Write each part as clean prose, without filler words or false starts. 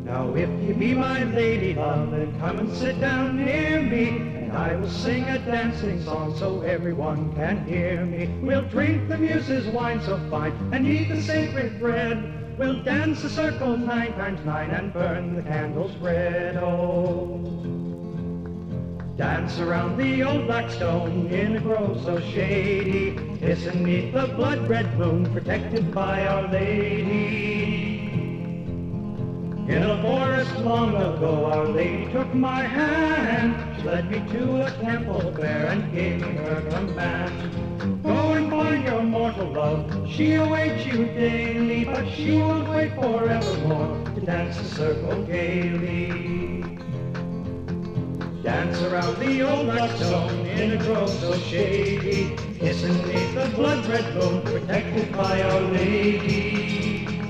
Now if you be my lady love, then come and sit down near me, and I will sing a dancing song so everyone can hear me. We'll drink the muse's wine so fine, and eat the sacred bread. We'll dance a circle 9 times 9, and burn the candles red. Oh, dance around the old black stone in a grove so shady, hissing 'neath the blood-red moon, protected by Our Lady. In a forest long ago, Our Lady took my hand. She led me to a temple there and gave me her command. Go and find your mortal love, she awaits you daily, but she won't wait forevermore to dance the circle gaily. Dance around the old black stone in a grove so shady, hissing 'neath the blood-red moon, protected by Our Lady.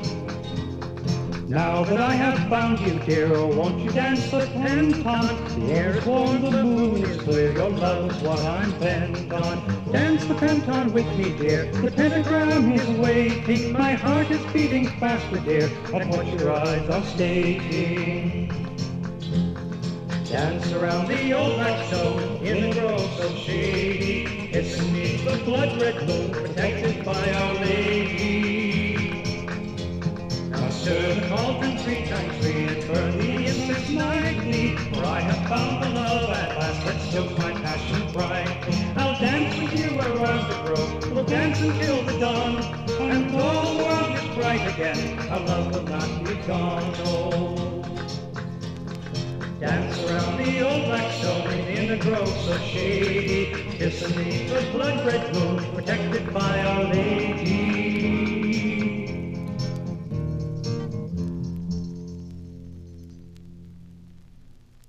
Now that I have found you, dear, oh, won't you dance the pentatonic? The air is warm, the moon is clear, your love is what I'm bent on. Dance the pentatonic with me, dear, the pentagram is waiting. My heart is beating faster, dear, at what your eyes are stating. Dance around the old black stone in the grove so shady, hissing 'neath the blood-red moon, protected by Our Lady. Now stir the cauldron 3 times 3 and burn the incense nightly, for I have found the love at last that stokes my passion bright. I'll dance with you around the grove, we'll dance until the dawn, and though the world is bright again, our love will not be gone. Oh, dance around the old black stone in a grove so shady, kissing 'neath the blood-red moon, protected by Our Lady.